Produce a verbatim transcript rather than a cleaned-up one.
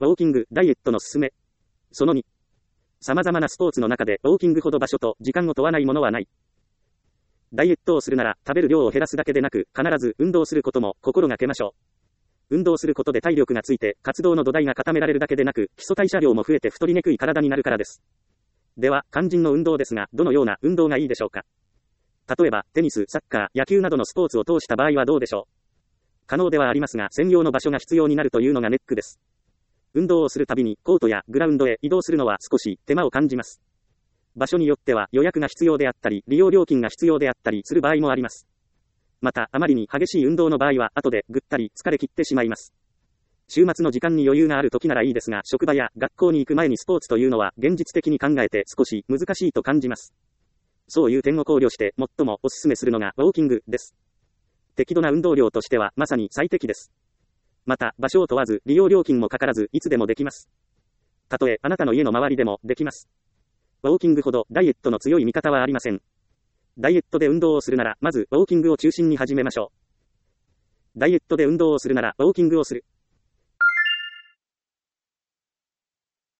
ウォーキング、ダイエットのすすめ。そのに。様々なスポーツの中でウォーキングほど場所と時間を問わないものはない。ダイエットをするなら食べる量を減らすだけでなく、必ず運動することも心がけましょう。運動することで体力がついて活動の土台が固められるだけでなく、基礎代謝量も増えて太りにくい体になるからです。では、肝心の運動ですが、どのような運動がいいでしょうか。例えば、テニス、サッカー、野球などのスポーツを通した場合はどうでしょう。可能ではありますが、専用の場所が必要になるというのがネックです。運動をするたびにコートやグラウンドへ移動するのは少し手間を感じます。場所によっては予約が必要であったり、利用料金が必要であったりする場合もあります。また、あまりに激しい運動の場合は、後でぐったり疲れ切ってしまいます。週末の時間に余裕がある時ならいいですが、職場や学校に行く前にスポーツというのは現実的に考えて少し難しいと感じます。そういう点を考慮して最もお勧めするのがウォーキングです。適度な運動量としてはまさに最適です。また、場所を問わず利用料金もかからずいつでもできます。たとえあなたの家の周りでもできます。ウォーキングほどダイエットの強い味方はありません。ダイエットで運動をするなら、まずウォーキングを中心に始めましょう。ダイエットで運動をするならウォーキングをする。